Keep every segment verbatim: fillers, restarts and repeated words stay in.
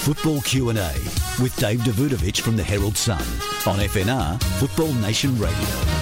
Football Q and A with Dave Davutovic from the Herald Sun on F N R Football Nation Radio.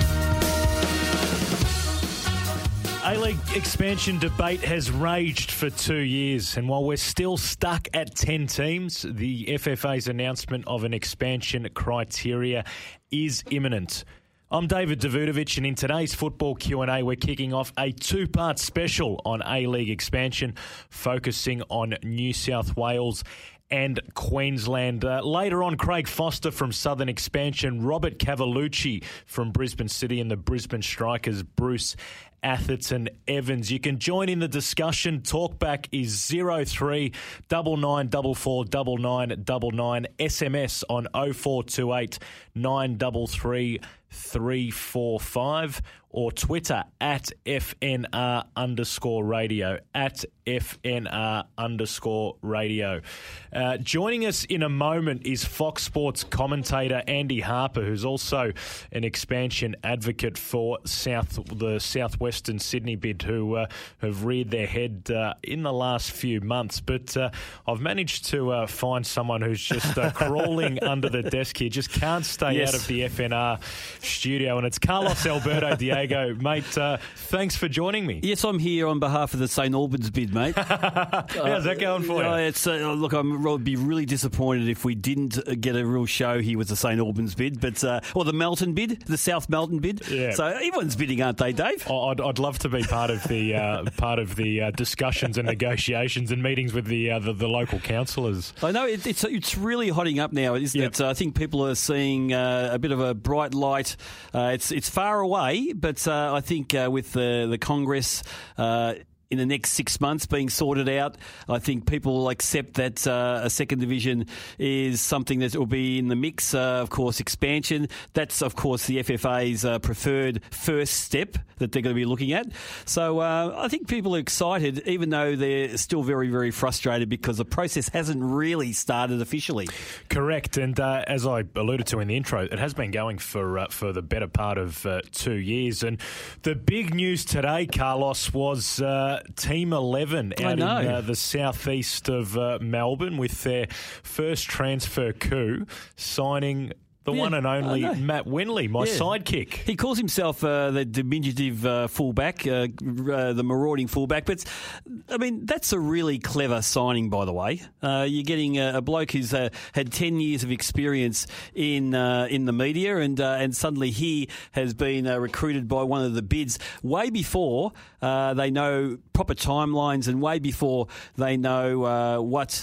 A-League expansion debate has raged for two years, and while we're still stuck at ten teams, the F F A's announcement of an expansion criteria is imminent. I'm David Davutovic, and in today's Football Q and A, we're kicking off a two-part special on A-League expansion, focusing on New South Wales and Queensland. Uh, later on, Craig Foster from Southern Expansion, Robert Cavalucci from Brisbane City, and the Brisbane Strikers, Bruce Atherton Evans. You can join in the discussion. Talkback is zero three nine nine four four nine nine nine nine. S M S on oh four two eight nine three three three four five, or Twitter at F N R underscore radio, at F N R underscore radio. Uh, joining us in a moment is Fox Sports commentator Andy Harper, who's also an expansion advocate for South the Southwestern Sydney bid, who uh, have reared their head uh, in the last few months. But uh, I've managed to uh, find someone who's just uh, crawling under the desk here, just can't stay yes. out of the F N R studio, and it's Carlos Alberto Diego. Mate, uh, thanks for joining me. Yes, I'm here on behalf of the Saint Albans bid, mate. How's that going for you? Uh, it's, uh, look, I would be really disappointed if we didn't get a real show here with the Saint Albans bid, but uh, or the Melton bid, the South Melton bid. Yeah. So everyone's bidding, aren't they, Dave? I'd, I'd love to be part of the uh, part of the uh, discussions and negotiations and meetings with the uh, the, the local councillors. I know it, it's it's really hotting up now, isn't yep. it? Uh, I think people are seeing uh, a bit of a bright light. Uh, it's it's far away, but uh, I think uh, with the the Congress. Uh, in the next six months being sorted out, I think people will accept that uh, a second division is something that will be in the mix. Uh, of course, expansion. That's, of course, the F F A's uh, preferred first step that they're going to be looking at. So uh, I think people are excited, even though they're still very, very frustrated because the process hasn't really started officially. Correct. And uh, as I alluded to in the intro, it has been going for, uh, for the better part of uh, two years. And the big news today, Carlos, was... Uh, Team eleven out in uh, the southeast of uh, Melbourne with their first transfer coup, signing the yeah, one and only Matt Winley, my yeah. sidekick. He calls himself uh, the diminutive uh, fullback, uh, uh, the marauding fullback. But, I mean, that's a really clever signing, by the way. Uh, you're getting a, a bloke who's uh, had ten years of experience in uh, in the media, and uh, and suddenly he has been uh, recruited by one of the bids way before uh, they know proper timelines and way before they know uh, what...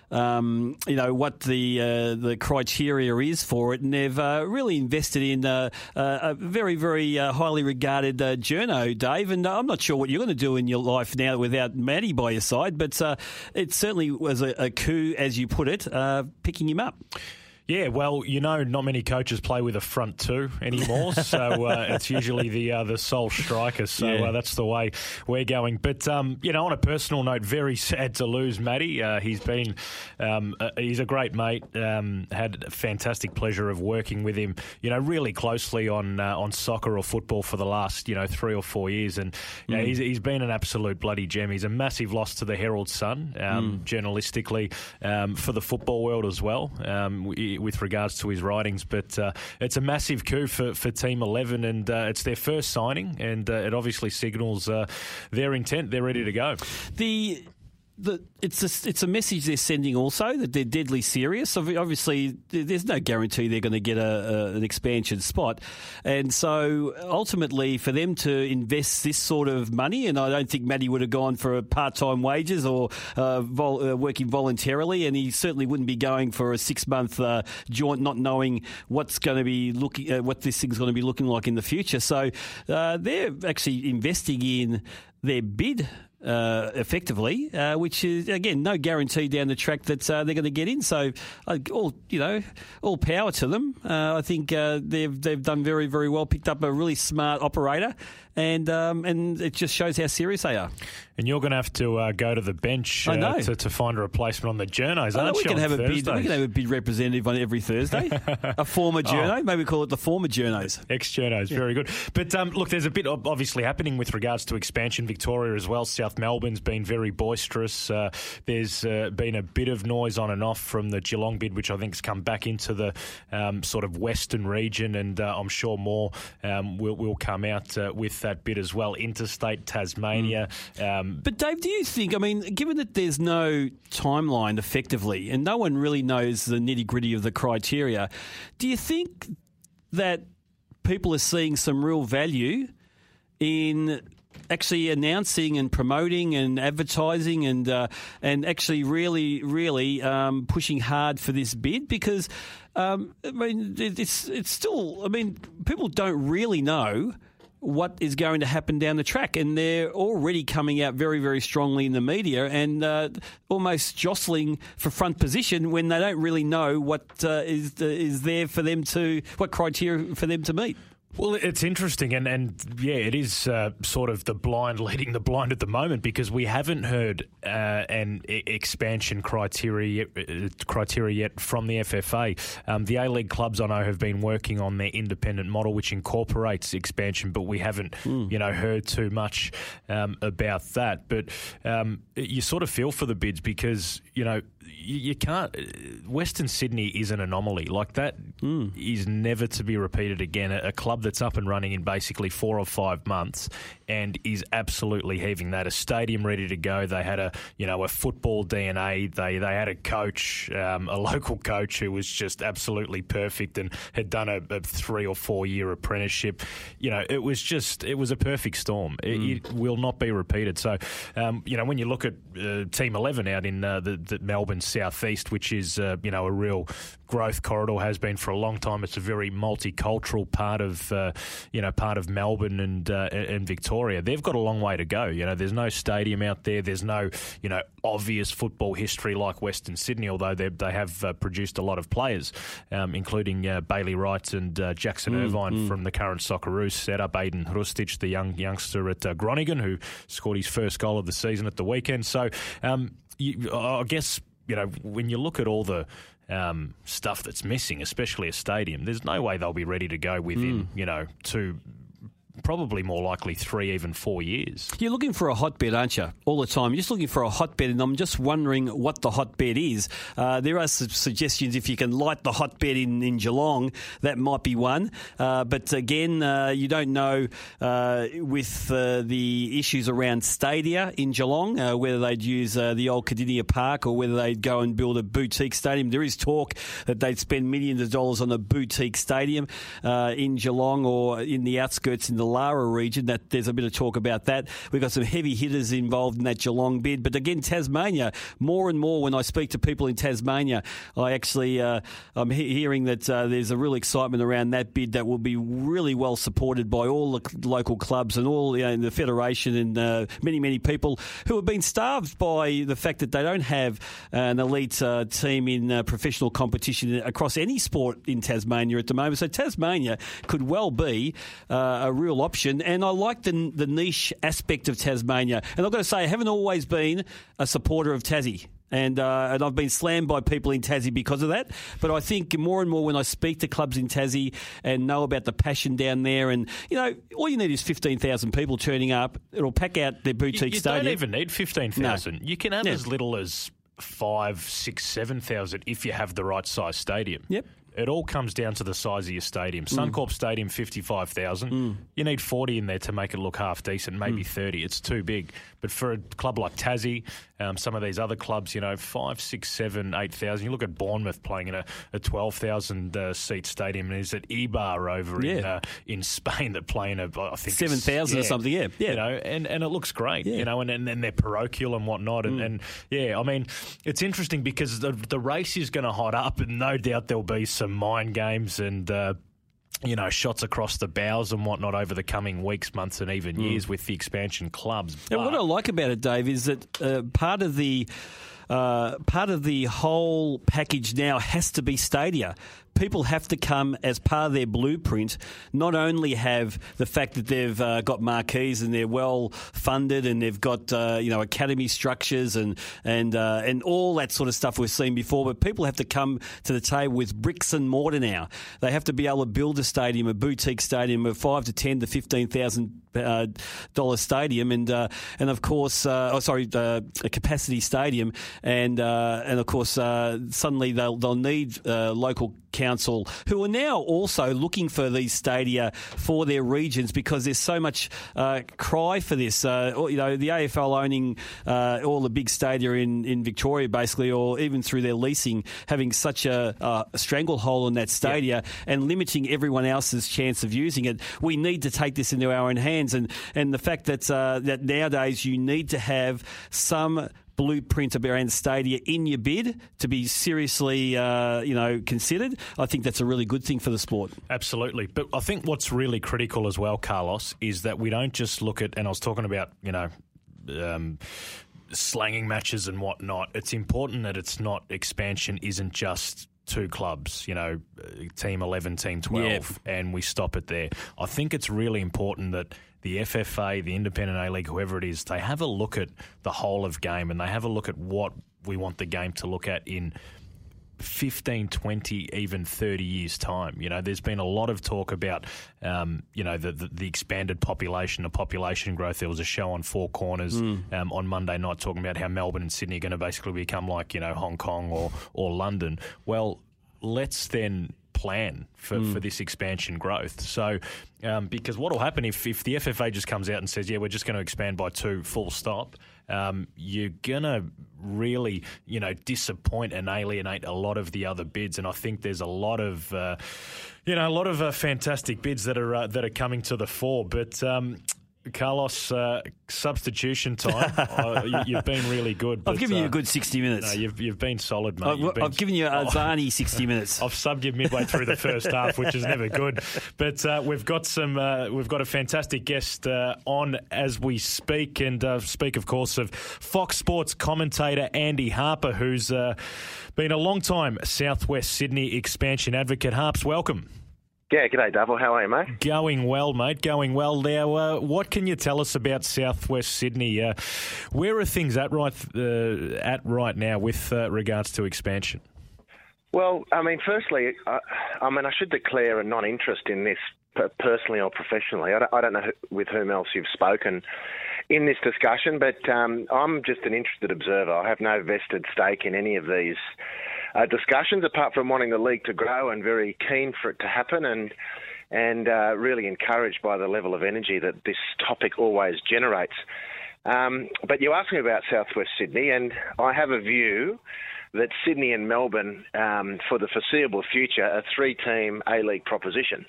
Um, you know, what the uh, the criteria is for it, and they've uh, really invested in uh, uh, a very, very uh, highly regarded uh, journo, Dave, and I'm not sure what you're going to do in your life now without Matty by your side, but uh, it certainly was a, a coup, as you put it, uh, picking him up. Yeah, well, you know, not many coaches play with a front two anymore, so uh, it's usually the uh, the sole striker, so yeah. uh, that's the way we're going. But, um, you know, on a personal note, very sad to lose Matty. Uh, he's been, um, uh, he's a great mate, um, had a fantastic pleasure of working with him, you know, really closely on uh, on soccer or football for the last, you know, three or four years, and you know, mm. he's, he's been an absolute bloody gem. He's a massive loss to the Herald Sun, um, mm. journalistically, um, for the football world as well. Um, we, with regards to his writings, but uh, it's a massive coup for, for Team eleven, and uh, it's their first signing, and uh, it obviously signals uh, their intent. They're ready to go. The The, it's a, it's a message they're sending also that they're deadly serious. Obviously, there's no guarantee they're going to get a, a, an expansion spot. And so ultimately for them to invest this sort of money, and I don't think Matty would have gone for part-time wages or uh, vol, uh, working voluntarily, and he certainly wouldn't be going for a six-month uh, joint not knowing what's going to be looking, uh, what this thing's going to be looking like in the future. So uh, they're actually investing in their bid Uh, effectively, uh, which is, again, no guarantee down the track that uh, they're going to get in. So, uh, all you know, all power to them. Uh, I think uh, they've they've done very, very well, picked up a really smart operator, and um, and it just shows how serious they are. And you're going to have to uh, go to the bench I know. Uh, to, to find a replacement on the journos, aren't we you? can have a bid. Thursdays? We can have a bid representative on every Thursday. A former journo, oh. maybe call it the former journos. Ex-journos, yeah. Very good. But um, look, there's a bit obviously happening with regards to expansion. Victoria as well. South Melbourne's been very boisterous. Uh, there's uh, been a bit of noise on and off from the Geelong bid, which I think has come back into the um, sort of western region, and uh, I'm sure more um, will, will come out uh, with that bid as well. Interstate Tasmania. Mm. Um, but Dave, do you think, I mean, given that there's no timeline effectively and no one really knows the nitty-gritty of the criteria, do you think that people are seeing some real value in actually announcing and promoting and advertising and uh, and actually really, really um, pushing hard for this bid? Because, um, I mean, it's it's still, I mean, people don't really know what is going to happen down the track, and they're already coming out very, very strongly in the media and uh, almost jostling for front position when they don't really know what uh, is uh, is there for them to, what criteria for them to meet. Well, it's interesting, and, and yeah, it is uh, sort of the blind leading the blind at the moment, because we haven't heard uh, an e- expansion criteria uh, criteria yet from the F F A. Um, the A-League clubs, I know, have been working on their independent model, which incorporates expansion, but we haven't, mm. you know, heard too much um, about that. But um, you sort of feel for the bids because, you know, you, you can't. Western Sydney is an anomaly. Like that mm. is never to be repeated again. A, a club that's up and running in basically four or five months and is absolutely heaving that. A stadium ready to go. They had a, you know, a football D N A. They they had a coach, um, a local coach who was just absolutely perfect and had done a, a three or four year apprenticeship. You know, it was just, it was a perfect storm. Mm. It, it will not be repeated. So, um, you know, when you look at uh, Team eleven out in uh, the, the Melbourne Southeast, which is, uh, you know, a real growth corridor, has been for a long time. It's a very multicultural part of, uh, you know, part of Melbourne and uh, and Victoria. They've got a long way to go. You know, there's no stadium out there. There's no, you know, obvious football history like Western Sydney, although they they have uh, produced a lot of players, um, including uh, Bailey Wright and uh, Jackson mm, Irvine mm. from the current Socceroos. Set up Aiden Hrustic, the young youngster at uh, Groningen, who scored his first goal of the season at the weekend. So, um, you, I guess, you know, when you look at all the um, stuff that's missing, especially a stadium, there's no way they'll be ready to go within, mm. you know, two, probably more likely three, even four years. You're looking for a hotbed, aren't you? All the time. You're just looking for a hotbed, and I'm just wondering what the hotbed is. Uh, there are some suggestions if you can light the hotbed in, in Geelong, that might be one. Uh, but again, uh, you don't know uh, with uh, the issues around stadia in Geelong, uh, whether they'd use uh, the old Cardinia Park or whether they'd go and build a boutique stadium. There is talk that they'd spend millions of dollars on a boutique stadium uh, in Geelong or in the outskirts in the Lara region. That there's a bit of talk about that. We've got some heavy hitters involved in that Geelong bid. But again, Tasmania, more and more when I speak to people in Tasmania, I actually, uh, I'm he- hearing that uh, there's a real excitement around that bid that will be really well supported by all the local clubs and all, you know, the federation and uh, many, many people who have been starved by the fact that they don't have an elite uh, team in uh, professional competition across any sport in Tasmania at the moment. So Tasmania could well be uh, a real option, and I like the the niche aspect of Tasmania. And I've got to say, I haven't always been a supporter of Tassie. And uh, and I've been slammed by people in Tassie because of that. But I think more and more when I speak to clubs in Tassie and know about the passion down there, and, you know, all you need is fifteen thousand people turning up. It'll pack out their boutique you, you stadium. You don't even need fifteen thousand. No. You can have yeah. as little as five, six, seven thousand if you have the right size stadium. Yep. It all comes down to the size of your stadium. Mm. Suncorp Stadium, fifty-five thousand. Mm. You need forty in there to make it look half decent, maybe mm. thirty. It's too big. But for a club like Tassie, um, some of these other clubs, you know, five, six, seven, eight thousand. You look at Bournemouth playing in a, a twelve thousand uh, seat stadium, and is it Eibar over yeah. in uh, in Spain that play in a, I think seven thousand yeah, or something. Yeah, yeah. You know, and, and it looks great. Yeah. You know, and, and and they're parochial and whatnot, and, Mm. and yeah, I mean, it's interesting because the the race is going to hot up, and no doubt there'll be some mind games and uh, you know, shots across the bows and whatnot over the coming weeks, months, and even years mm. with the expansion clubs. And what I like about it, Dave, is that uh, part of the uh, part of the whole package now has to be stadia. People have to come as part of their blueprint, not only have the fact that they've uh, got marquees and they're well funded and they've got uh, you know academy structures and and uh, and all that sort of stuff we've seen before, but people have to come to the table with bricks and mortar now. They have to be able to build a stadium, a boutique stadium, a five to ten to fifteen thousand uh, dollar stadium, and uh, and of course, uh, oh sorry, uh, a capacity stadium, and uh, and of course, uh, suddenly they'll they'll need uh, local council who are now also looking for these stadia for their regions because there's so much uh, cry for this. Uh, you know, the A F L owning uh, all the big stadia in, in Victoria, basically, or even through their leasing, having such a, a stranglehold on that stadia yep. and limiting everyone else's chance of using it. We need to take this into our own hands, and and the fact that uh, that nowadays you need to have some blueprint around stadia in your bid to be seriously, uh, you know, considered. I think that's a really good thing for the sport. Absolutely. But I think what's really critical as well, Carlos, is that we don't just look at, and I was talking about, you know, um, slanging matches and whatnot. It's important that it's not, expansion isn't just two clubs, you know, team eleven, team twelve, yep. and we stop it there. I think it's really important that the F F A, the Independent A-League, whoever it is, they have a look at the whole of game and they have a look at what we want the game to look at in fifteen, twenty, even thirty years' time. You know, there's been a lot of talk about, um, you know, the, the, the expanded population, the population growth. There was a show on Four Corners mm. um, on Monday night talking about how Melbourne and Sydney are going to basically become like, you know, Hong Kong or, or London. Well, let's then plan for, mm. for this expansion growth. So, um, because what will happen if, if the F F A just comes out and says, yeah, we're just going to expand by two, full stop, um, you're going to really, you know, disappoint and alienate a lot of the other bids. And I think there's a lot of, uh, you know, a lot of uh, fantastic bids that are uh, that are coming to the fore. But um, Carlos, uh, substitution time. uh, you, you've been really good. But, I've given you uh, a good sixty minutes. No, you've you've been solid, mate. I've, You've been, I've given you a Zani sixty minutes. I've subbed you midway through the first half, which is never good. But uh, we've got some. Uh, we've got a fantastic guest uh, on as we speak, and uh, speak, of course, of Fox Sports commentator Andy Harper, who's uh, been a long time Southwest Sydney expansion advocate. Harps, welcome. Yeah, g'day, Davil. How are you, mate? Going well, mate. Going well. Now, uh, what can you tell us about Southwest Sydney? Uh, where are things at right uh, at right now with uh, regards to expansion? Well, I mean, firstly, I, I mean, I should declare a non-interest in this personally or professionally. I don't, I don't know who, with whom else you've spoken in this discussion, but um, I'm just an interested observer. I have no vested stake in any of these Uh, discussions, apart from wanting the league to grow and very keen for it to happen, and and uh, really encouraged by the level of energy that this topic always generates. Um, but you asked me about Southwest Sydney, and I have a view that Sydney and Melbourne, um, for the foreseeable future, are three-team A-League propositions.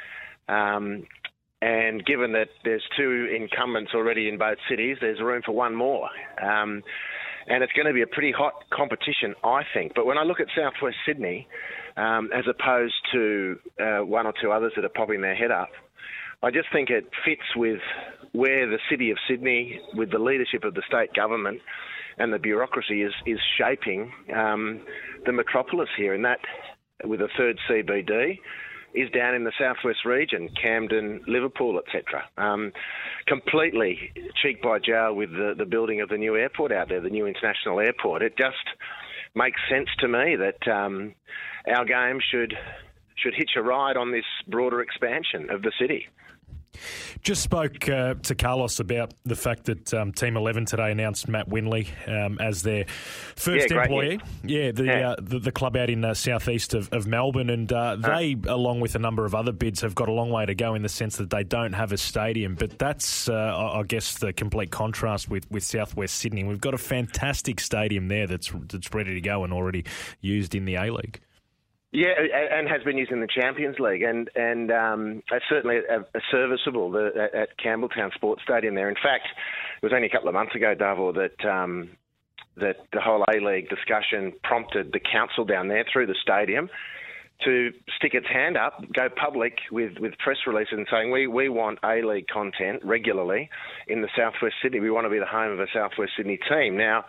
Um, and given that there's two incumbents already in both cities, there's room for one more. Um, And it's going to be a pretty hot competition, I think. But when I look at Southwest Sydney, um, as opposed to uh, one or two others that are popping their head up, I just think it fits with where the City of Sydney, with the leadership of the state government and the bureaucracy, is, is shaping um, the metropolis here. And that, with a third C B D, is down in the southwest region, Camden, Liverpool, et cetera. Um, completely cheek by jowl with the, the building of the new airport out there, the new international airport. It just makes sense to me that um, our game should should hitch a ride on this broader expansion of the city. Just spoke uh, to Carlos about the fact that um, Team eleven today announced Matt Winley um, as their first yeah, employee. Yeah, the, yeah. Uh, the the club out in uh, southeast of, of Melbourne, and uh, they, uh, along with a number of other bids, have got a long way to go in the sense that they don't have a stadium. But that's, uh, I guess, the complete contrast with, with Southwest Sydney. We've got a fantastic stadium there that's that's ready to go and already used in the A-League. Yeah, and has been used in the Champions League, and and um, it's certainly a, a serviceable the, at Campbelltown Sports Stadium there. In fact, it was only a couple of months ago, Davor, that um, that the whole A-League discussion prompted the council down there through the stadium to stick its hand up, go public with, with press releases and saying we, we want A-League content regularly in the Southwest Sydney. We want to be the home of a Southwest Sydney team. Now,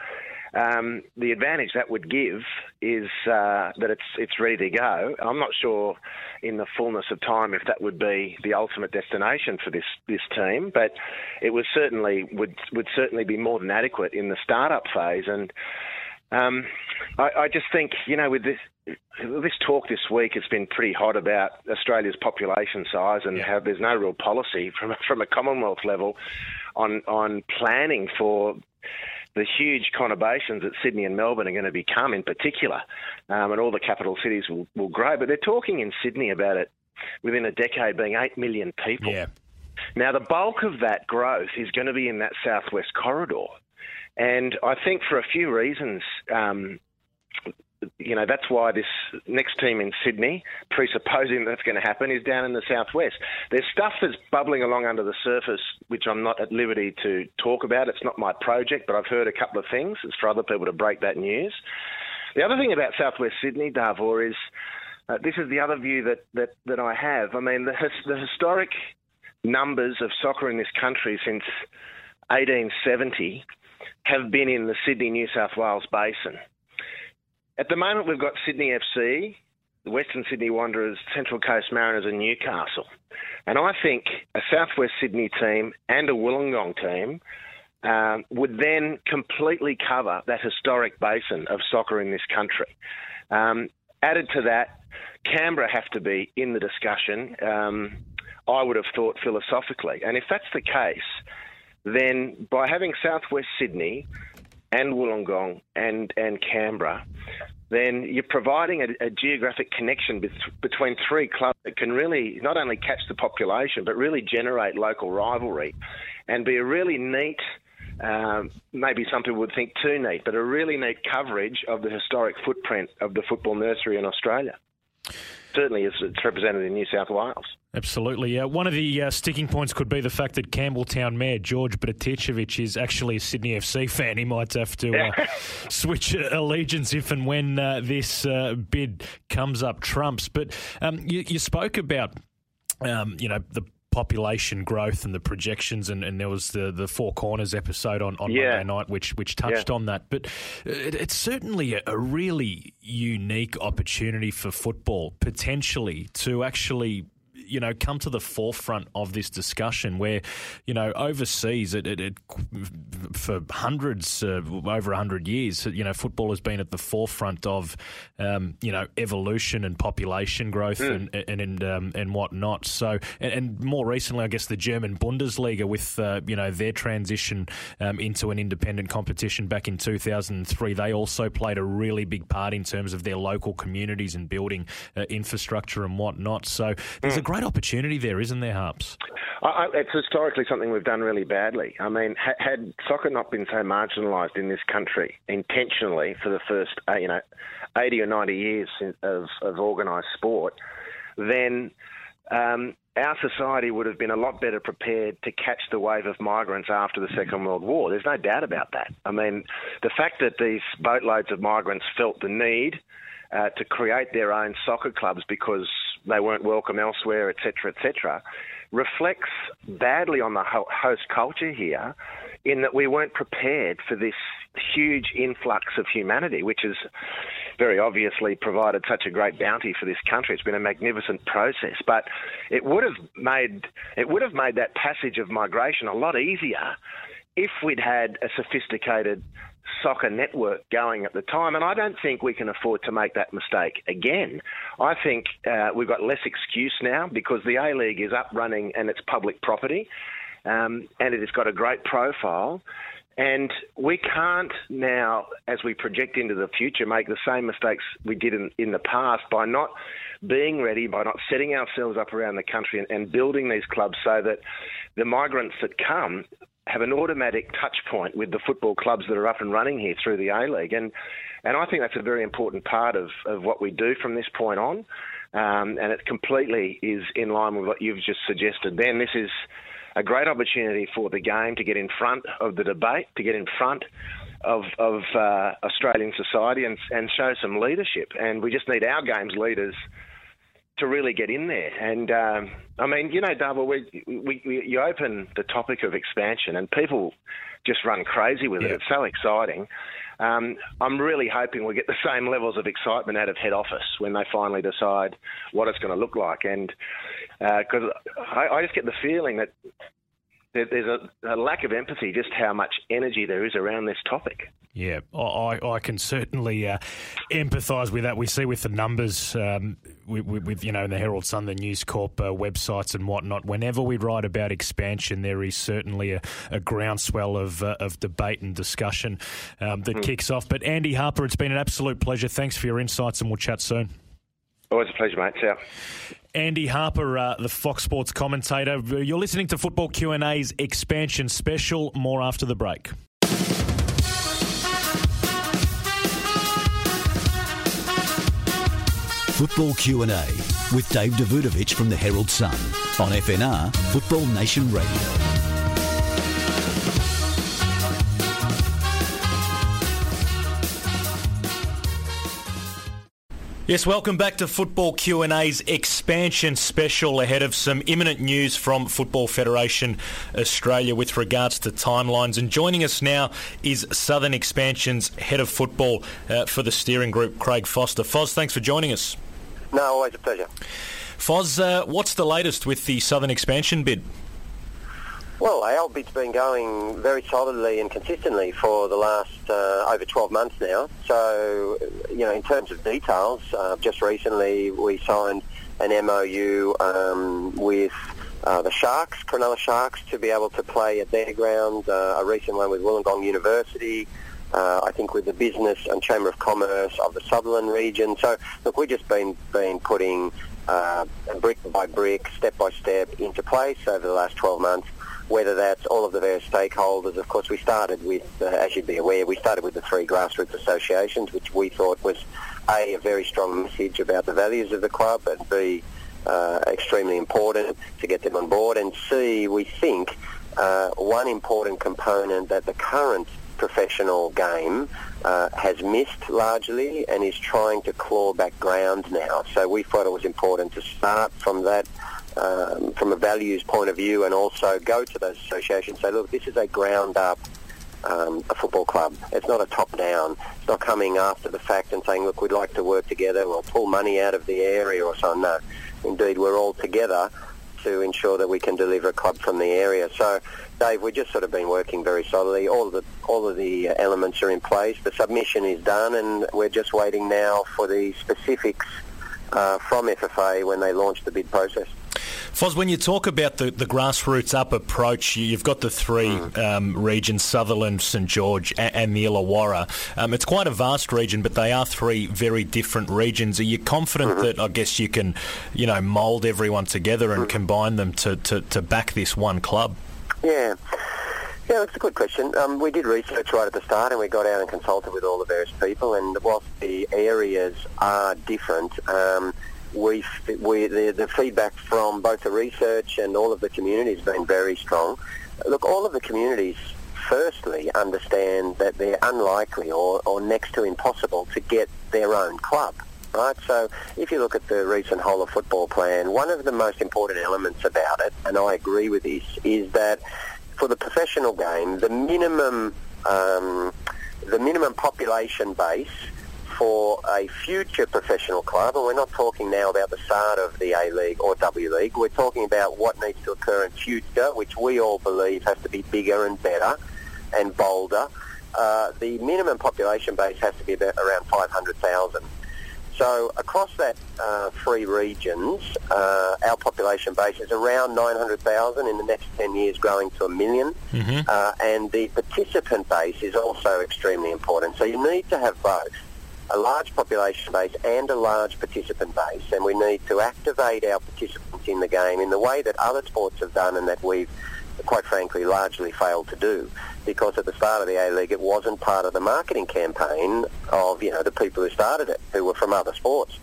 um, the advantage that would give is uh, that it's it's ready to go. I'm not sure in the fullness of time if that would be the ultimate destination for this, this team, but it was certainly would would certainly be more than adequate in the startup phase. And um, I, I just think, you know, with this this talk this week, it's been pretty hot about Australia's population size and yeah. how there's no real policy from from a Commonwealth level on on planning for the huge conurbations that Sydney and Melbourne are going to become in particular, um, and all the capital cities will, will grow. But they're talking in Sydney about it within a decade being eight million people. Yeah. Now, the bulk of that growth is going to be in that southwest corridor. And I think for a few reasons, um, you know, that's why this next team in Sydney, presupposing that's going to happen, is down in the southwest. There's stuff that's bubbling along under the surface, which I'm not at liberty to talk about. It's not my project, but I've heard a couple of things. It's for other people to break that news. The other thing about southwest Sydney, Darvor, is uh, this is the other view that, that, that I have. I mean, the, the historic numbers of soccer in this country since eighteen seventy have been in the Sydney-New South Wales basin. At the moment, we've got Sydney F C, the Western Sydney Wanderers, Central Coast Mariners and Newcastle. And I think a Southwest Sydney team and a Wollongong team um, would then completely cover that historic basin of soccer in this country. Um, added to that, Canberra have to be in the discussion, um, I would have thought philosophically. And if that's the case, then by having Southwest Sydney and Wollongong and, and Canberra, then you're providing a, a geographic connection bet- between three clubs that can really not only catch the population, but really generate local rivalry and be a really neat, um, maybe some people would think too neat, but a really neat coverage of the historic footprint of the football nursery in Australia. Certainly as it's represented in New South Wales. Absolutely. Uh, one of the uh, sticking points could be the fact that Campbelltown Mayor George Braticevic is actually a Sydney F C fan. He might have to uh, switch allegiance if and when uh, this uh, bid comes up trumps. But um, you, you spoke about, um, you know, the population growth and the projections, and, and there was the, the Four Corners episode on, on yeah. Monday night which which touched yeah. on that. But it, it's certainly a, a really unique opportunity for football, potentially, to actually, you know, come to the forefront of this discussion where, you know, overseas, it, it, it for hundreds, uh, over a hundred years, you know, football has been at the forefront of, um, you know, evolution and population growth mm. and and and, um, and whatnot. So, and, and more recently, I guess the German Bundesliga with, uh, you know, their transition um, into an independent competition back in two thousand three, they also played a really big part in terms of their local communities and building uh, infrastructure and whatnot. So there's mm. a great opportunity there, isn't there, Harps? I, it's historically something we've done really badly. I mean, ha- had soccer not been so marginalised in this country intentionally for the first, uh, you know, eighty or ninety years of, of organised sport, then um, our society would have been a lot better prepared to catch the wave of migrants after the Second World War. There's no doubt about that. I mean, the fact that these boatloads of migrants felt the need uh, to create their own soccer clubs because they weren't welcome elsewhere, et cetera, et cetera, reflects badly on the host culture here in that we weren't prepared for this huge influx of humanity, which has very obviously provided such a great bounty for this country. It's been a magnificent process, but it would have made it would have made that passage of migration a lot easier if we'd had a sophisticated soccer network going at the time, and I don't think we can afford to make that mistake again. I think uh, we've got less excuse now because the A-League is up running and it's public property, um, and it has got a great profile, and we can't now, as we project into the future, make the same mistakes we did in, in the past by not being ready, by not setting ourselves up around the country and, and building these clubs so that the migrants that come have an automatic touch point with the football clubs that are up and running here through the A-League. And and I think that's a very important part of, of what we do from this point on. Um, and it completely is in line with what you've just suggested then. This is a great opportunity for the game to get in front of the debate, to get in front of, of uh, Australian society and, and show some leadership. And we just need our game's leaders to really get in there. And, um, I mean, you know, Double, we, we, we, you open the topic of expansion and people just run crazy with yeah. it. It's so exciting. Um, I'm really hoping we get the same levels of excitement out of head office when they finally decide what it's going to look like. And because uh, I, I just get the feeling that there, there's a, a lack of empathy just how much energy there is around this topic. Yeah, I, I can certainly uh, empathise with that. We see with the numbers, um, with, with, you know, in the Herald Sun, the News Corp uh, websites and whatnot. Whenever we write about expansion, there is certainly a, a groundswell of uh, of debate and discussion um, that mm. kicks off. But Andy Harper, it's been an absolute pleasure. Thanks for your insights, and we'll chat soon. Always a pleasure, mate. Ciao. Andy Harper, uh, the Fox Sports commentator. You're listening to Football Q and A's Expansion Special. More after the break. Football Q and A with Dave Davutovic from the Herald Sun on F N R Football Nation Radio. Yes, welcome back to Football Q and A's Expansion Special ahead of some imminent news from Football Federation Australia with regards to timelines. And joining us now is Southern Expansion's Head of Football uh, for the steering group, Craig Foster. Foz, thanks for joining us. No, always a pleasure. Foz, uh, what's the latest with the Southern Expansion bid? Well, our bid's been going very solidly and consistently for the last uh, over twelve months now. So, you know, in terms of details, uh, just recently we signed an M O U um, with uh, the Sharks, Cronulla Sharks, to be able to play at their ground, uh, a recent one with Wollongong University, uh, I think with the Business and Chamber of Commerce of the Sutherland region. So, look, we've just been, been putting uh, brick by brick, step by step into place over the last twelve months. Whether that's all of the various stakeholders. Of course, we started with, uh, as you'd be aware, we started with the three grassroots associations, which we thought was, A, a very strong message about the values of the club, and B, uh, extremely important to get them on board, and C, we think uh, one important component that the current professional game uh, has missed largely and is trying to claw back ground now. So we thought it was important to start from that Um, from a values point of view, and also go to those associations and say, look, this is a ground-up um, a football club. It's not a top-down. It's not coming after the fact and saying, look, we'd like to work together or pull money out of the area or so. No, indeed, we're all together to ensure that we can deliver a club from the area. So, Dave, we've just sort of been working very solidly. All of the all of the elements are in place. The submission is done, and we're just waiting now for the specifics uh, from F F A when they launch the bid process. Foz, when you talk about the, the grassroots up approach, you've got the three um, regions, Sutherland, St George and, and the Illawarra. Um, it's quite a vast region, but they are three very different regions. Are you confident mm-hmm. that, I guess, you can, you know, mould everyone together and mm-hmm. combine them to, to, to back this one club? Yeah. Yeah, that's a good question. Um, we did research right at the start, and we got out and consulted with all the various people, and whilst the areas are different, um, We, we the, the feedback from both the research and all of the community has been very strong. Look, all of the communities firstly understand that they're unlikely or, or next to impossible to get their own club, right? So if you look at the recent whole of football plan, one of the most important elements about it, and I agree with this, is that for the professional game, the minimum um, the minimum population base for a future professional club, and we're not talking now about the start of the A-League or W-League, we're talking about what needs to occur in future, which we all believe has to be bigger and better and bolder. Uh, the minimum population base has to be about around five hundred thousand. So across that uh, three regions, uh, our population base is around nine hundred thousand, in the next ten years growing to a million. Mm-hmm. Uh, and the participant base is also extremely important. So you need to have both a large population base and a large participant base, and we need to activate our participants in the game in the way that other sports have done and that we've, quite frankly, largely failed to do. Because at the start of the A-League, it wasn't part of the marketing campaign of, you know, the people who started it, who were from other sports.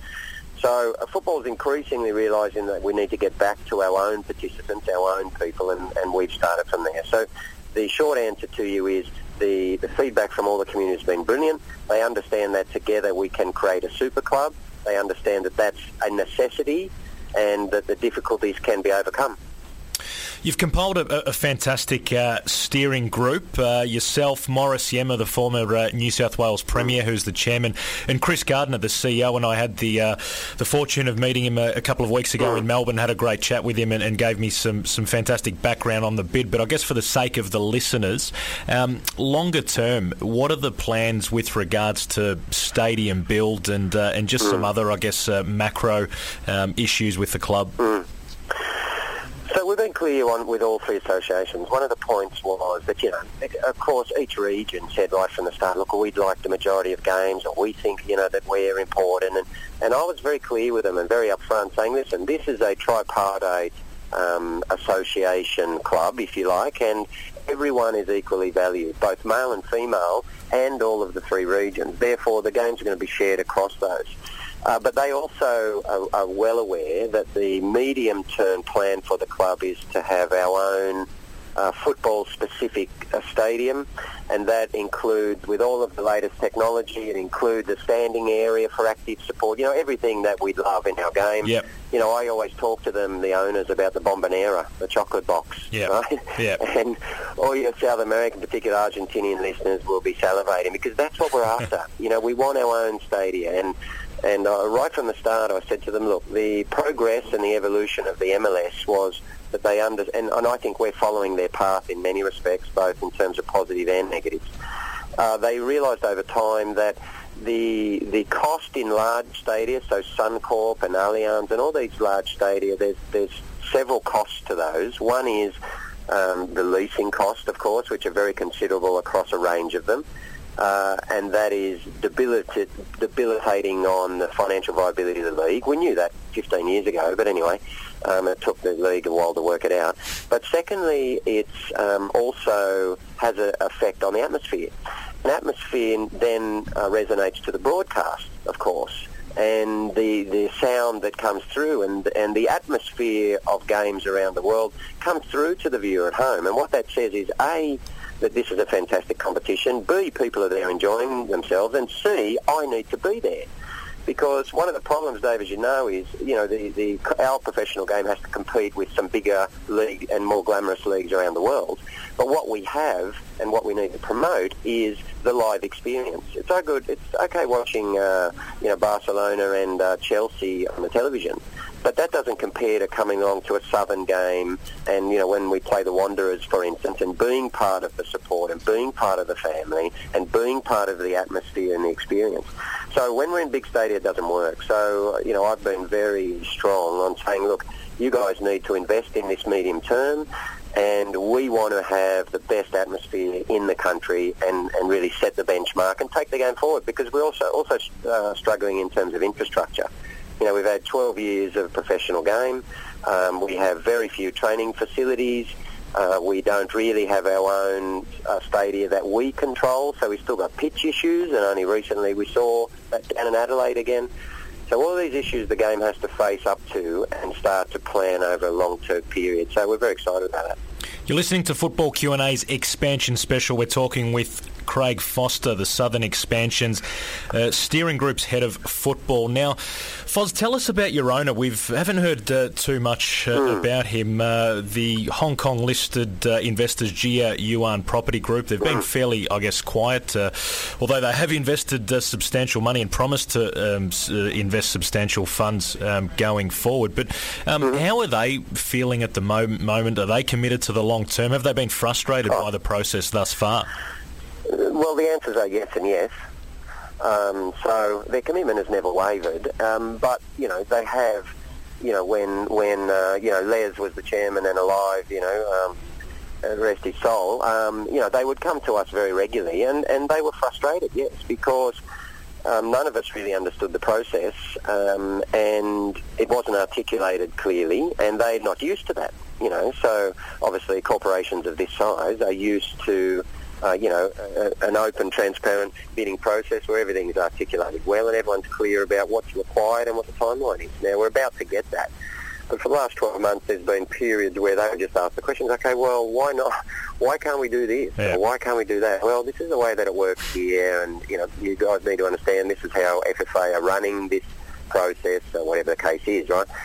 So uh, football is increasingly realising that we need to get back to our own participants, our own people, and, and we've started from there. So the short answer to you is the, the feedback from all the community has been brilliant. They understand that together we can create a super club. They understand that that's a necessity and that the difficulties can be overcome. You've compiled a, a fantastic uh, steering group. Uh, yourself, Maurice Yemma, the former uh, New South Wales Premier, who's the chairman, and Chris Gardner, the C E O. And I had the uh, the fortune of meeting him a, a couple of weeks ago in Melbourne. Had a great chat with him and, and gave me some some fantastic background on the bid. But I guess for the sake of the listeners, um, longer term, what are the plans with regards to stadium build and uh, and just mm. some other, I guess, uh, macro um, issues with the club? Mm. So we've been clear on with all three associations. One of the points was that, you know, of course, each region said right from the start, look, we'd like the majority of games, or we think, you know, that we're important. And, and I was very clear with them and very upfront saying, listen, this is a tripartite um, association club, if you like, and everyone is equally valued, both male and female, and all of the three regions. Therefore, the games are going to be shared across those. Uh, but they also are, are well aware that the medium-term plan for the club is to have our own uh, football-specific uh, stadium, and that includes, with all of the latest technology, it includes a standing area for active support, you know, everything that we love in our game. Yep. You know, I always talk to them, the owners, about the Bombonera, the chocolate box, yep. right? Yep. And all your South American, particularly Argentinian listeners will be salivating, because that's what we're after. You know, we want our own stadium, and And uh, right from the start, I said to them, look, the progress and the evolution of the M L S was that they under, and, and I think we're following their path in many respects, both in terms of positive and negatives. Uh, they realised over time that the the cost in large stadia, so Suncorp and Allianz and all these large stadia, there's there's several costs to those. One is um, the leasing cost, of course, which are very considerable across a range of them. Uh, and that is debilita- debilitating on the financial viability of the league. We knew that fifteen years ago, but anyway, um, it took the league a while to work it out. But secondly, it um, also has an effect on the atmosphere. An atmosphere then uh, resonates to the broadcast, of course, and the, the sound that comes through, and, and the atmosphere of games around the world comes through to the viewer at home. And what that says is, A, that this is a fantastic competition, B, people are there enjoying themselves, and C, I need to be there. Because one of the problems, Dave, as you know, is, you know, the, the our professional game has to compete with some bigger league and more glamorous leagues around the world. But what we have and what we need to promote is the live experience. It's so good. It's okay watching, uh, you know, Barcelona and uh, Chelsea on the television, but that doesn't compare to coming along to a Southern game and, you know, when we play the Wanderers, for instance, and being part of the support and being part of the family and being part of the atmosphere and the experience. So when we're in big stadia, it doesn't work. So, you know, I've been very strong on saying, look, you guys need to invest in this medium term, and we want to have the best atmosphere in the country and, and really set the benchmark and take the game forward, because we're also, also uh, struggling in terms of infrastructure. You know, we've had twelve years of professional game. Um, we have very few training facilities. Uh, we don't really have our own uh, stadia that we control, so we've still got pitch issues, and only recently we saw that down in Adelaide again. So all these issues the game has to face up to and start to plan over a long-term period. So we're very excited about that. You're listening to Football Q and A's Expansion Special. We're talking with Craig Foster, the Southern Expansion's uh, steering group's head of football. Now, Foz, tell us about your owner. We haven't heard uh, too much uh, mm. about him. Uh, the Hong Kong-listed uh, investors Jia Yuan Property Group, they've been fairly, I guess, quiet, uh, although they have invested uh, substantial money and promised to um, s- uh, invest substantial funds um, going forward. But um, mm. how are they feeling at the mo- moment? Are they committed to the long term? Have they been frustrated oh. by the process thus far? Well, the answers are yes and yes. Um, so their commitment has never wavered. Um, but, you know, they have, you know, when, when uh, you know, Les was the chairman and alive, you know, um, rest his soul, um, you know, they would come to us very regularly, and, and they were frustrated, yes, because um, none of us really understood the process, um, and it wasn't articulated clearly, and they're not used to that, you know. So obviously corporations of this size are used to Uh, you know, a, an open, transparent bidding process where everything is articulated well and everyone's clear about what's required and what the timeline is. Now, we're about to get that. But for the last twelve months, there's been periods where they just ask the questions, okay, well, why not? Why can't we do this? Yeah. Or why can't we do that? Well, this is the way that it works here, and, you know, you guys need to understand this is how F F A are running this process, or whatever the case is, right?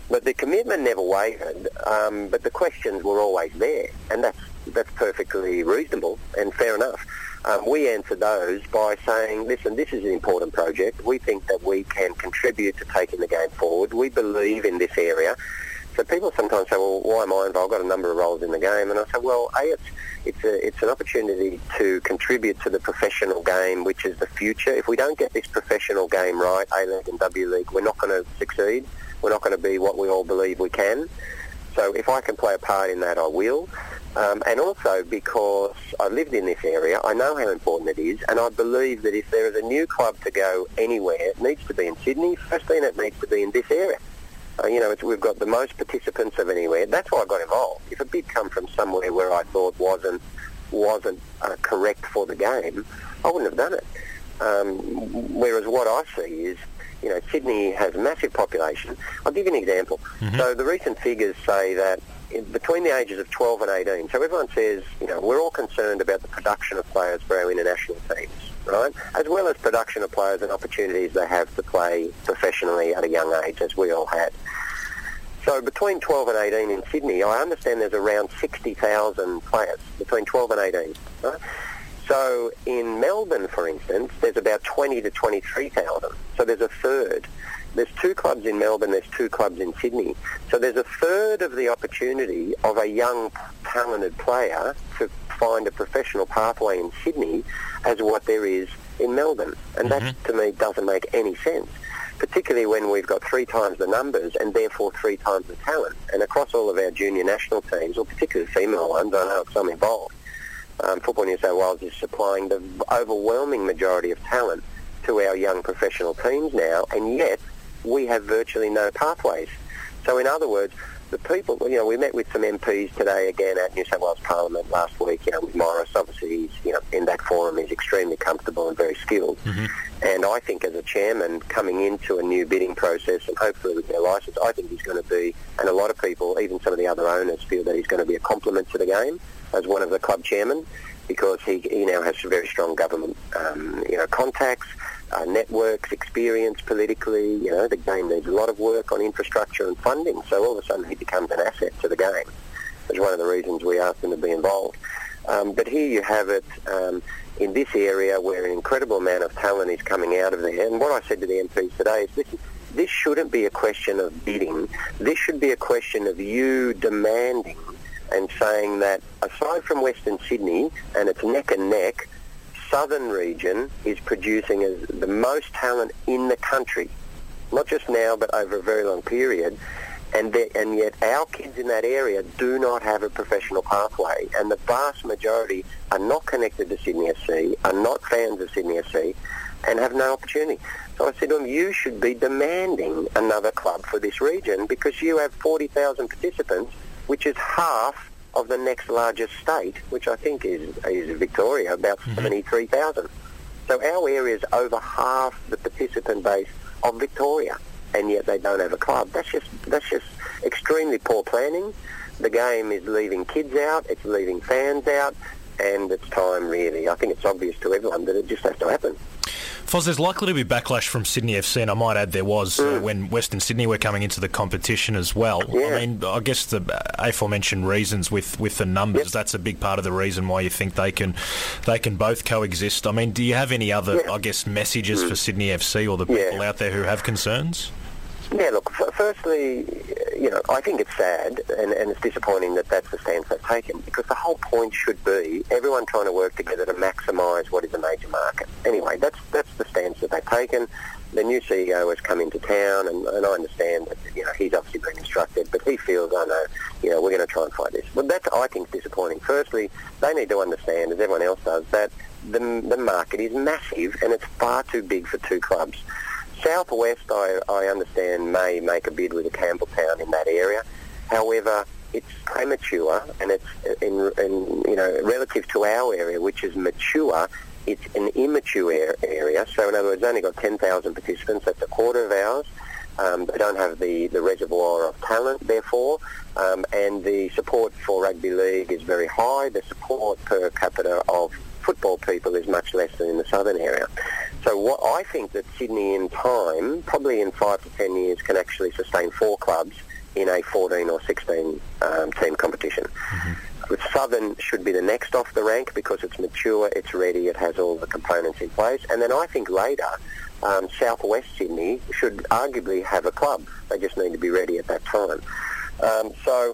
But the commitment never wavered, um, but the questions were always there, and that's that's perfectly reasonable and fair enough. Um, we answered those by saying, listen, this is an important project. We think that we can contribute to taking the game forward. We believe in this area. So people sometimes say, well, why am I involved? I've got a number of roles in the game. And I say, well, A, it's, it's, a, it's an opportunity to contribute to the professional game, which is the future. If we don't get this professional game right, A-League and W-League, we're not going to succeed. We're not going to be what we all believe we can. So if I can play a part in that, I will. Um, and also because I lived in this area, I know how important it is, and I believe that if there is a new club to go anywhere, it needs to be in Sydney, firstly, and it needs to be in this area. Uh, you know, it's, we've got the most participants of anywhere. That's why I got involved. If a bid come from somewhere where I thought wasn't wasn't uh, correct for the game, I wouldn't have done it. Um, whereas what I see is, you know, Sydney has a massive population. I'll give you an example. Mm-hmm. So the recent figures say that in, between the ages of twelve and eighteen, so everyone says, you know, we're all concerned about the production of players for our international teams, right? As well as production of players and opportunities they have to play professionally at a young age, as we all had. So between twelve and eighteen in Sydney, I understand there's around sixty thousand players between twelve and eighteen, right? So in Melbourne, for instance, there's about twenty to twenty-three thousand. So there's a third. There's two clubs in Melbourne, there's two clubs in Sydney. So there's a third of the opportunity of a young, talented player to find a professional pathway in Sydney as what there is in Melbourne. And mm-hmm. that, to me, doesn't make any sense, particularly when we've got three times the numbers and therefore three times the talent. And across all of our junior national teams, or particularly female ones, I know some involved, Um, Football New South Wales is supplying the overwhelming majority of talent to our young professional teams now, and yet we have virtually no pathways. So in other words, the people, you know, we met with some M Ps today again at New South Wales Parliament last week, you know, with Morris. Obviously, he's, you know, in that forum, he's extremely comfortable and very skilled. Mm-hmm. And I think as a chairman coming into a new bidding process and hopefully with their licence, I think he's going to be, and a lot of people, even some of the other owners, feel that he's going to be a complement to the game as one of the club chairmen, because he, he now has very strong government, um, you know, contacts, uh, networks, experience politically. You know, the game needs a lot of work on infrastructure and funding, so all of a sudden he becomes an asset to the game. That's one of the reasons we asked him to be involved. Um, but here you have it um, in this area where an incredible amount of talent is coming out of there. And what I said to the M Ps today is, listen, this shouldn't be a question of bidding. This should be a question of you demanding and saying that aside from Western Sydney, and it's neck and neck, Southern region is producing as the most talent in the country, not just now but over a very long period, and the, and yet our kids in that area do not have a professional pathway, and the vast majority are not connected to Sydney F C, are not fans of Sydney F C, and have no opportunity. So I said to them, you should be demanding another club for this region because you have forty thousand participants, which is half of the next largest state, which I think is, is Victoria, about mm-hmm. seventy-three thousand. So our area is over half the participant base of Victoria, and yet they don't have a club. That's just that's just extremely poor planning. The game is leaving kids out, it's leaving fans out, and it's time, really. I think it's obvious to everyone that it just has to happen. Foz, there's likely to be backlash from Sydney F C, and I might add there was mm. uh, when Western Sydney were coming into the competition as well. Yeah. I mean, I guess the aforementioned reasons with, with the numbers, yep. that's a big part of the reason why you think they can they can both coexist. I mean, do you have any other, yeah. I guess, messages mm. for Sydney F C or the people yeah. out there who have concerns? Yeah, look, f- firstly, you know, I think it's sad and, and it's disappointing that that's the stance they've taken, because the whole point should be everyone trying to work together to maximise what is a major market. Anyway, that's that's the stance that they've taken. The new C E O has come into town, and, and I understand that, you know, he's obviously been instructed, but he feels, I know, you know, we're going to try and fight this. But that's, I think, disappointing. Firstly, they need to understand, as everyone else does, that the, the market is massive and it's far too big for two clubs. Southwest, I, I understand, may make a bid with a Campbelltown in that area. However, it's premature, and it's in, in you know relative to our area, which is mature. It's an immature area. So, in other words, only got ten thousand participants. That's a quarter of ours. Um, they don't have the, the reservoir of talent, therefore, um, and the support for rugby league is very high. The support per capita of football people is much less than in the southern area. So what I think that Sydney in time, probably in five to ten years, can actually sustain four clubs in a fourteen or sixteen um, team competition. Mm-hmm. Southern should be the next off the rank because it's mature, it's ready, it has all the components in place. And then I think later, um, Southwest Sydney should arguably have a club. They just need to be ready at that time. Um, so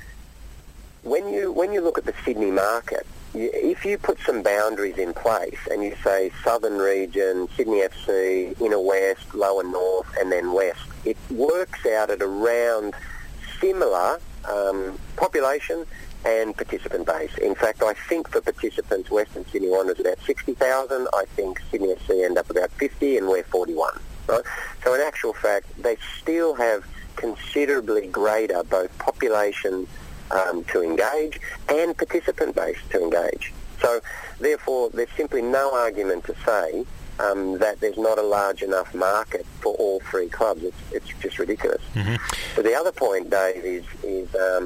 when you when you look at the Sydney market, you, if you put some boundaries in place and you say Southern Region, Sydney F C, Inner West, Lower North, and then West, it works out at around similar um, population and participant base. In fact, I think for participants, Western Sydney Wanderers about sixty thousand. I think Sydney F C end up about fifty, and we're forty-one. Right? So in actual fact, they still have considerably greater both population um, to engage and participant base to engage. So therefore, there's simply no argument to say um, that there's not a large enough market for all three clubs. It's, it's just ridiculous. Mm-hmm. But the other point, Dave, is, is um,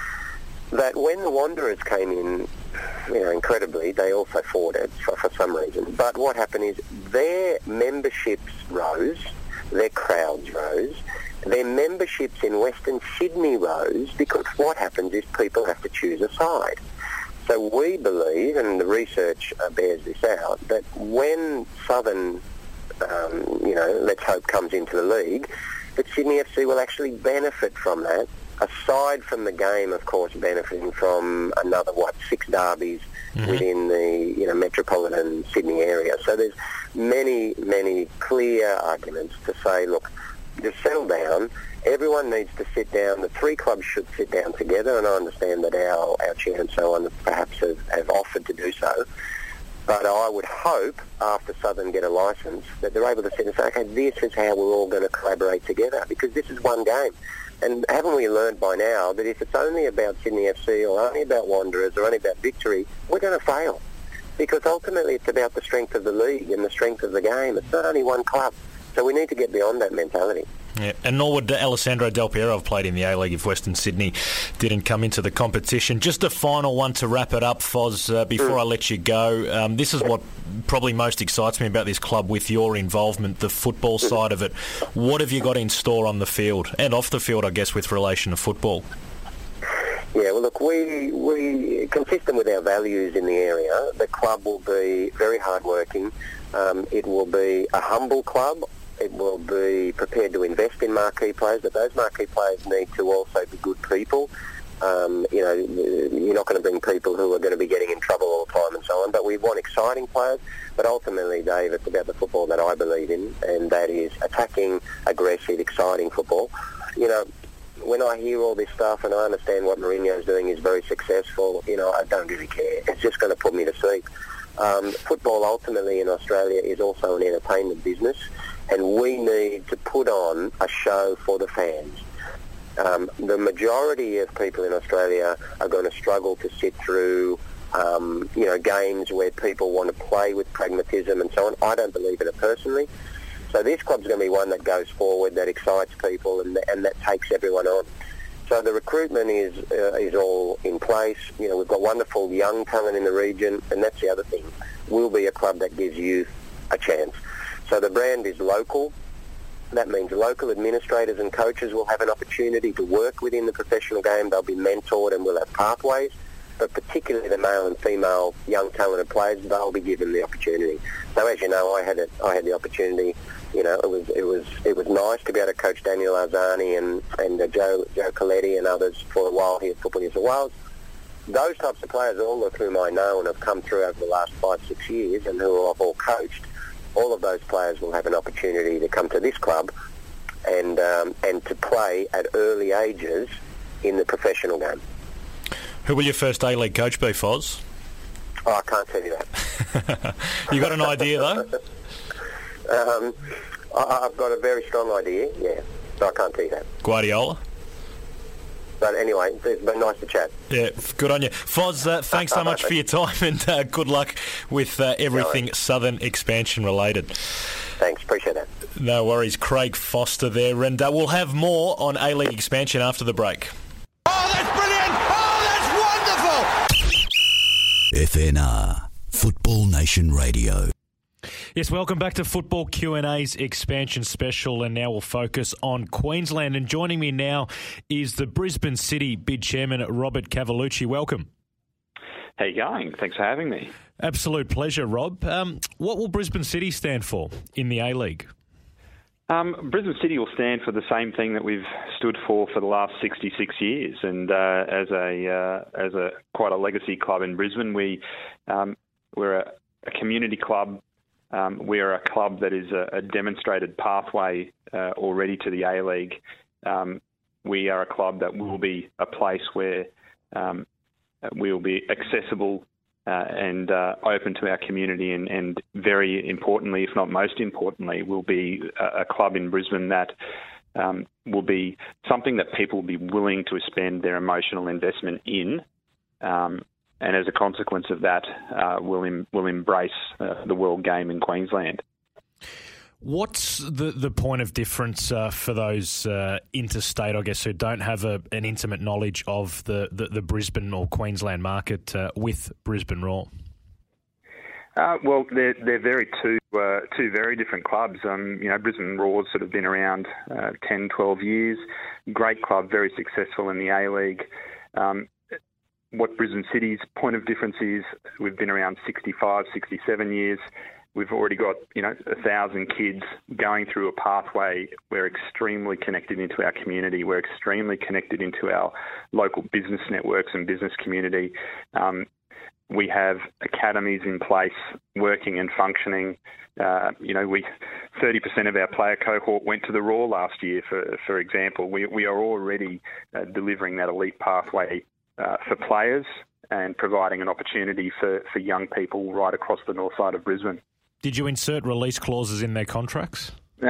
that when the Wanderers came in, you know, incredibly, they also fought it for, for some reason. But what happened is their memberships rose, their crowds rose, their memberships in Western Sydney rose, because what happens is people have to choose a side. So we believe, and the research uh, bears this out, that when Southern, um, you know, let's hope comes into the league, that Sydney F C will actually benefit from that, aside from the game, of course, benefiting from another, what, six derbies mm-hmm. within the, you know, metropolitan Sydney area. So there's many, many clear arguments to say, look, just settle down. Everyone needs to sit down. The three clubs should sit down together, and I understand that our, our chair and so on perhaps have, have offered to do so. But I would hope, after Southern get a licence, that they're able to sit and say, okay, this is how we're all going to collaborate together, because this is one game. And haven't we learned by now that if it's only about Sydney F C or only about Wanderers or only about Victory, we're going to fail? Because ultimately it's about the strength of the league and the strength of the game. It's not only one club. So we need to get beyond that mentality. Yeah, and nor would Alessandro Del Piero have played in the A-League if Western Sydney didn't come into the competition. Just a final one to wrap it up, Foz, uh, before mm. I let you go. Um, this is what probably most excites me about this club with your involvement, the football mm. side of it. What have you got in store on the field and off the field, I guess, with relation to football? Yeah, well, look, we, we consistent with our values in the area, the club will be very hard-working. Um, it will be a humble club. It will be prepared to invest in marquee players, but those marquee players need to also be good people. Um, you know, you're not going to bring people who are going to be getting in trouble all the time and so on, but we want exciting players. But ultimately, Dave, it's about the football that I believe in, and that is attacking, aggressive, exciting football. You know, when I hear all this stuff and I understand what Mourinho's doing is very successful, you know, I don't really care. It's just going to put me to sleep. Um, football ultimately in Australia is also an entertainment business, and we need to put on a show for the fans. Um, the majority of people in Australia are going to struggle to sit through, um, you know, games where people want to play with pragmatism and so on. I don't believe in it personally. So this club's going to be one that goes forward, that excites people, and, and that takes everyone on. So the recruitment is uh, is all in place. You know, we've got wonderful young talent in the region, and that's the other thing. We'll be a club that gives youth a chance. So the brand is local. That means local administrators and coaches will have an opportunity to work within the professional game. They'll be mentored and we'll have pathways. But particularly the male and female young talented players, they'll be given the opportunity. So as you know, I had it, I had the opportunity. You know, it was it was it was nice to be able to coach Daniel Arzani and and uh, Joe Joe Coletti and others for a while here at Football New South Wales. Those types of players, all of whom I know and have come through over the last five six years, and who I've all coached. All of those players will have an opportunity to come to this club and um, and to play at early ages in the professional game. Who will your first A-League coach be, Foz? Oh, I can't tell you that. You got an idea, though? um, I, I've got a very strong idea, yeah, but I can't tell you that. Guardiola? But anyway, it's been nice to chat. Yeah, good on you. Foz, uh, thanks so much for your time, and uh, good luck with uh, everything no Southern expansion related. Thanks, appreciate that. No worries. Craig Foster there, and uh, we'll have more on A-League expansion after the break. Oh, that's brilliant! Oh, that's wonderful! F N R, Football Nation Radio. Yes, welcome back to Football Q and A's expansion special, and now we'll focus on Queensland. And joining me now is the Brisbane City bid chairman, Robert Cavalucci. Welcome. How you going? Thanks for having me. Absolute pleasure, Rob. Um, what will Brisbane City stand for in the A-League? Um, Brisbane City will stand for the same thing that we've stood for for the last sixty-six years, and uh, as a uh, as a quite a legacy club in Brisbane, we um, we're a, a community club. Um, we are a club that is a, a demonstrated pathway uh, already to the A-League. Um, we are a club that will be a place where um, we will be accessible uh, and uh, open to our community, and, and very importantly, if not most importantly, will be a, a club in Brisbane that um, will be something that people will be willing to spend their emotional investment in. Um, And as a consequence of that, uh, we'll, em- we'll embrace uh, the world game in Queensland. What's the, the point of difference uh, for those uh, interstate, I guess, who don't have a, an intimate knowledge of the, the, the Brisbane or Queensland market uh, with Brisbane Roar? Uh, well, they're, they're very two uh, two very different clubs. Um, you know, Brisbane Roar's sort of been around uh, ten, twelve years. Great club, very successful in the A-League. Um, What Brisbane City's point of difference is, we've been around sixty-five, sixty-seven years. We've already got, you know, a thousand kids going through a pathway. We're extremely connected into our community. We're extremely connected into our local business networks and business community. Um, we have academies in place working and functioning. Uh, you know, we thirty percent of our player cohort went to the Roar last year, for, for example. We, we are already uh, delivering that elite pathway Uh, for players and providing an opportunity for, for young people right across the north side of Brisbane. Did you insert release clauses in their contracts?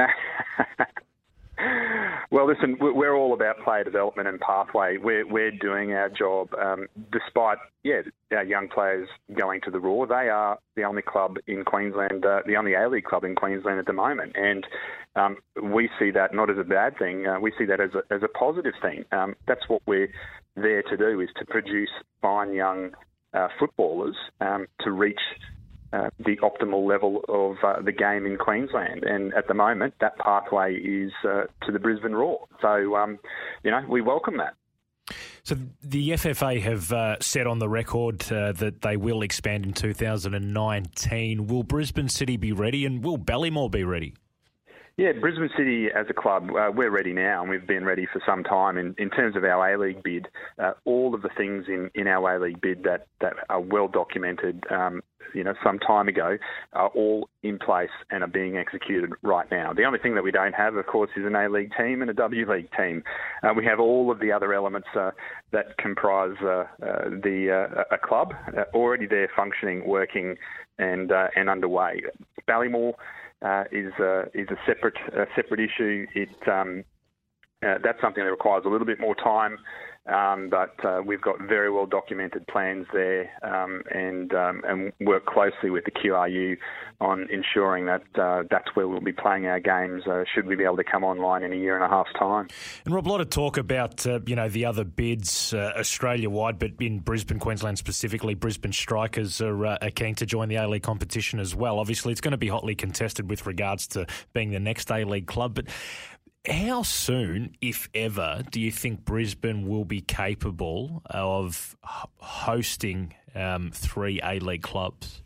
Well, listen, we're all about player development and pathway. We're, we're doing our job. Um, despite, yeah, our young players going to the Roar, they are the only club in Queensland, uh, the only A-League club in Queensland at the moment. And um, we see that not as a bad thing. Uh, we see that as a, as a positive thing. Um, that's what we're there to do, is to produce fine young uh, footballers um, to reach Uh, the optimal level of uh, the game in Queensland. And at the moment, that pathway is uh, to the Brisbane Roar. So, um, you know, we welcome that. So the F F A have uh, said on the record uh, that they will expand in two thousand nineteen. Will Brisbane City be ready, and will Ballymore be ready? Yeah, Brisbane City as a club, uh, we're ready now, and we've been ready for some time. In, in terms of our A-League bid, uh, all of the things in, in our A-League bid that, that are well documented, um, you know, some time ago, are all in place and are being executed right now. The only thing that we don't have, of course, is an A-League team and a W-League team. Uh, we have all of the other elements uh, that comprise uh, uh, the uh, a club uh, already there, functioning, working, and uh, and underway. Ballymore Uh, is uh, is a separate uh, separate issue. It um, uh, that's something that requires a little bit more time, um, but uh, we've got very well documented plans there, um, and um, and work closely with the Q R U on ensuring that uh, that's where we'll be playing our games. Uh, should we be able to come online in a year and a half's time? And Rob, a lot of talk about uh, you know the other bids uh, Australia wide, but in Brisbane, Queensland specifically, Brisbane Strikers are, uh, are keen to join the A-League competition as well. Obviously, it's going to be hotly contested with regards to being the next A-League club, but how soon, if ever, do you think Brisbane will be capable of hosting um, three A-League clubs?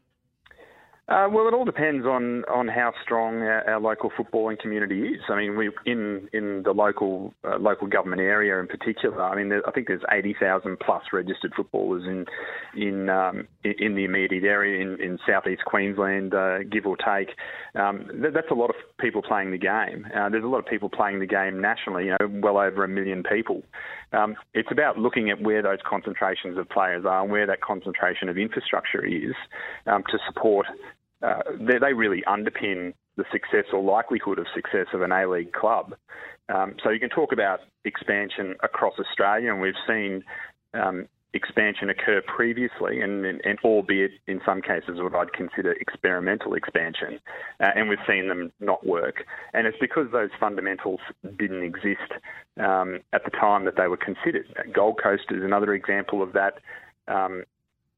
Uh, well, it all depends on, on how strong our, our local footballing community is. I mean, we in in the local uh, local government area in particular. I mean, there, I think there's eighty thousand plus registered footballers in in um, in the immediate area in, in southeast Queensland, uh, give or take. Um, th- that's a lot of people playing the game. Uh, there's a lot of people playing the game nationally. You know, well over a million people. Um, it's about looking at where those concentrations of players are and where that concentration of infrastructure is um, to support. Uh, they, they really underpin the success or likelihood of success of an A-League club. Um, so you can talk about expansion across Australia, and we've seen um, expansion occur previously, and, and, and albeit in some cases what I'd consider experimental expansion, uh, and we've seen them not work. And it's because those fundamentals didn't exist um, at the time that they were considered. Gold Coast is another example of that. Um,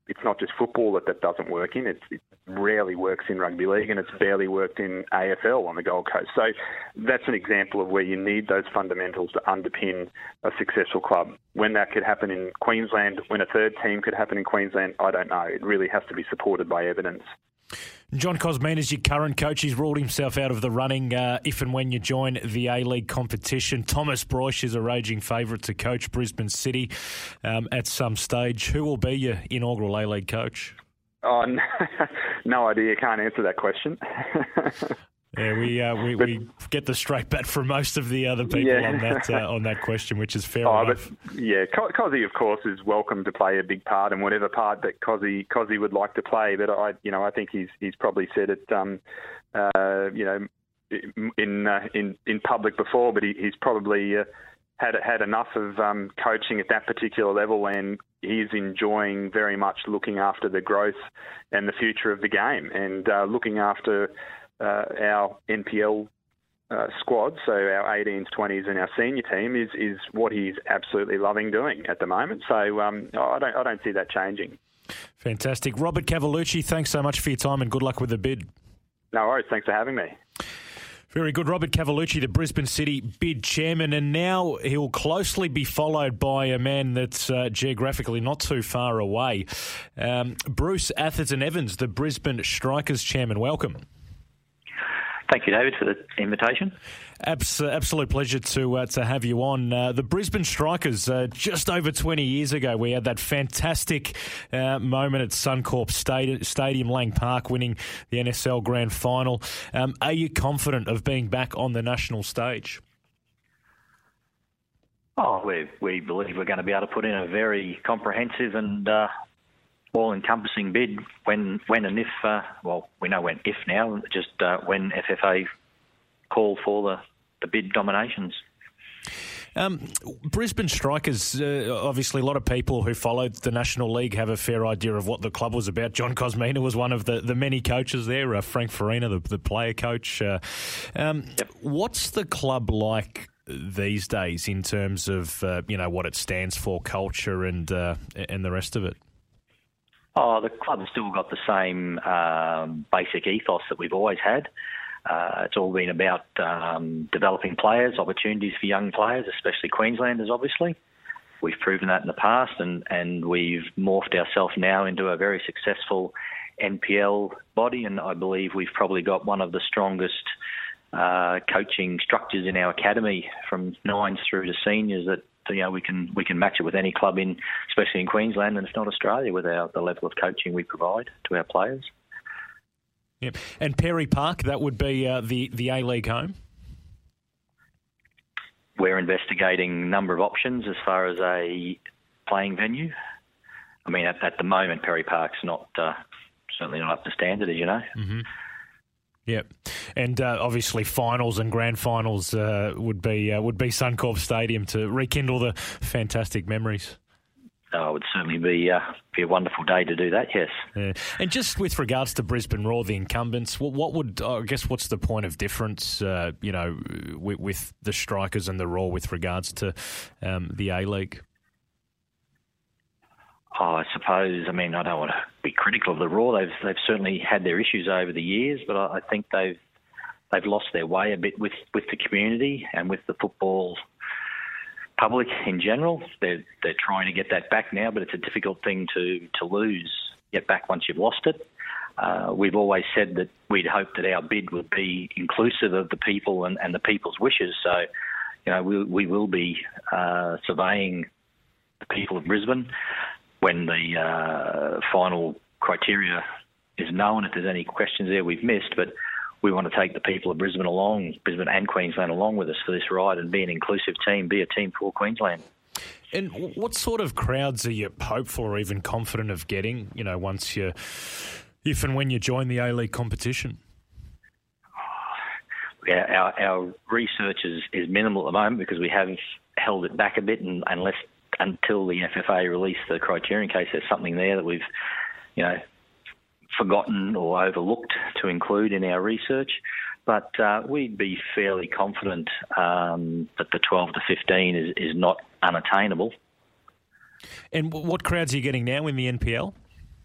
it's not just football that that doesn't work in. It's, it rarely works in rugby league, and it's barely worked in A F L on the Gold Coast. So that's an example of where you need those fundamentals to underpin a successful club. When that could happen in Queensland, when a third team could happen in Queensland, I don't know. It really has to be supported by evidence. John Cosmine is your current coach. He's ruled himself out of the running uh, if and when you join the A-League competition. Thomas Broich is a raging favourite to coach Brisbane City um, at some stage. Who will be your inaugural A-League coach? Oh, no, no idea. Can't answer that question. Yeah, we uh, we, but, we get the straight bat from most of the other people yeah. on that uh, on that question, which is fair oh, enough. But, yeah, Cozzy, of course, is welcome to play a big part in whatever part that Cozzy Cozzy would like to play. But I, you know, I think he's he's probably said it, um, uh, you know, in uh, in in public before. But he, he's probably uh, had had enough of um, coaching at that particular level, and he's enjoying very much looking after the growth and the future of the game, and uh, looking after. Uh, our N P L uh, squad, so our eighteens, twenties, and our senior team is is what he's absolutely loving doing at the moment. So um, I don't I don't see that changing. Fantastic, Robert Cavalucci. Thanks so much for your time, and good luck with the bid. No worries. Thanks for having me. Very good. Robert Cavalucci, the Brisbane City bid chairman, and now he'll closely be followed by a man that's uh, geographically not too far away. Um, Bruce Atherton-Evans, the Brisbane Strikers chairman. Welcome. Thank you, David, for the invitation. Abs- absolute pleasure to uh, to have you on. Uh, the Brisbane Strikers, uh, just over twenty years ago, we had that fantastic uh, moment at Suncorp Stadium, Stadium, Lang Park, winning the N S L Grand Final. Um, are you confident of being back on the national stage? Oh, we we believe we're going to be able to put in a very comprehensive and uh, all-encompassing bid when when and if, uh, well, we know when, if now, just uh, when F F A call for the, the bid nominations. Um, Brisbane Strikers, uh, obviously a lot of people who followed the National League have a fair idea of what the club was about. John Cosmine was one of the, the many coaches there, uh, Frank Farina, the, the player coach. Uh, um, yep. What's the club like these days in terms of, uh, you know, what it stands for, culture and uh, and the rest of it? Oh, the club has still got the same um, basic ethos that we've always had. Uh, it's all been about um, developing players, opportunities for young players, especially Queenslanders, obviously. We've proven that in the past, and, and we've morphed ourselves now into a very successful N P L body, and I believe we've probably got one of the strongest uh, coaching structures in our academy, from nines through to seniors, that you know we can we can match it with any club in, especially in Queensland, and if not Australia, with our the level of coaching we provide to our players. Yep. And Perry Park, that would be uh, the the A-League home. We're investigating a number of options as far as a playing venue. I mean, at, at the moment, Perry Park's not uh, certainly not up to standard, as you know. Mm-hmm. Yep, and uh, obviously finals and grand finals uh, would be uh, would be Suncorp Stadium to rekindle the fantastic memories. Oh, it would certainly be uh, be a wonderful day to do that. Yes. Yeah. And just with regards to Brisbane Roar, the incumbents, what, what would I guess what's the point of difference? Uh, you know, with, with the Strikers and the Roar with regards to um, the A-League. Oh, I suppose. I mean, I don't want to be critical of the Roar. They've they've certainly had their issues over the years, but I, I think they've they've lost their way a bit with, with the community and with the football public in general. They're they're trying to get that back now, but it's a difficult thing to to lose, get back once you've lost it. Uh, we've always said that we'd hoped that our bid would be inclusive of the people and, and the people's wishes. So, you know, we we will be uh, surveying the people of Brisbane when the uh, final criteria is known. If there's any questions there we've missed, but we want to take the people of Brisbane along, Brisbane and Queensland along with us for this ride, and be an inclusive team, be a team for Queensland. And what sort of crowds are you hopeful or even confident of getting, you know, once you, if and when you join the A-League competition? Yeah, our, our research is, is minimal at the moment because we have held it back a bit, and unless until the F F A release the criteria, in case there's something there that we've, you know, forgotten or overlooked to include in our research. But uh, we'd be fairly confident um, that the twelve to fifteen is, is not unattainable. And what crowds are you getting now in the N P L?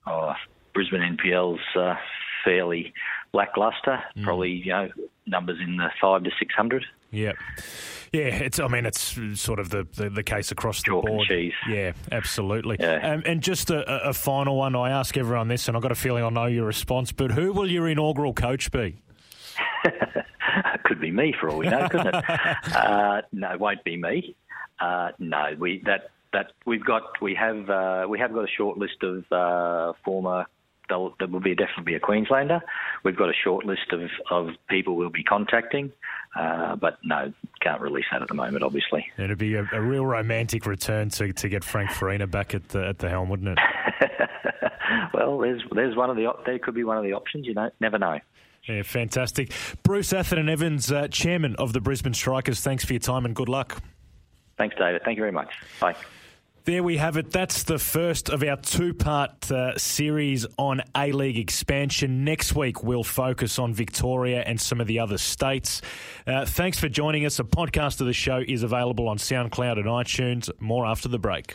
oh, Brisbane N P L's uh, fairly lacklustre. Mm. Probably, you know, numbers in the five to six hundred. Yeah. Yeah, it's. I mean, it's sort of the, the, the case across Chalk the board. And cheese. Yeah, absolutely. Yeah. Um, and just a, a final one, I ask everyone this, and I've got a feeling I know your response, but who will your inaugural coach be? Could be me for all we know, couldn't it? uh, no, it won't be me. Uh, no, we that that we've got we have uh, we have got a short list of uh, former. There will be definitely be a Queenslander. We've got a short list of, of people we'll be contacting, uh, but no, can't release that at the moment, obviously. It'd be a, a real romantic return to, to get Frank Farina back at the, at the helm, wouldn't it? Well, there's there's one of the there could be one of the options. You know, never know. Yeah, fantastic. Bruce Atherton Evans, uh, chairman of the Brisbane Strikers. Thanks for your time and good luck. Thanks, David. Thank you very much. Bye. There we have it. That's the first of our two-part uh, series on A-League expansion. Next week, we'll focus on Victoria and some of the other states. Uh, thanks for joining us. A podcast of the show is available on SoundCloud and iTunes. More after the break.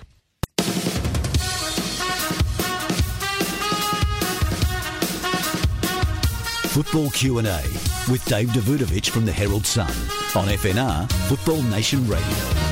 Football Q and A with Dave Davutovic from the Herald Sun on F N R Football Nation Radio.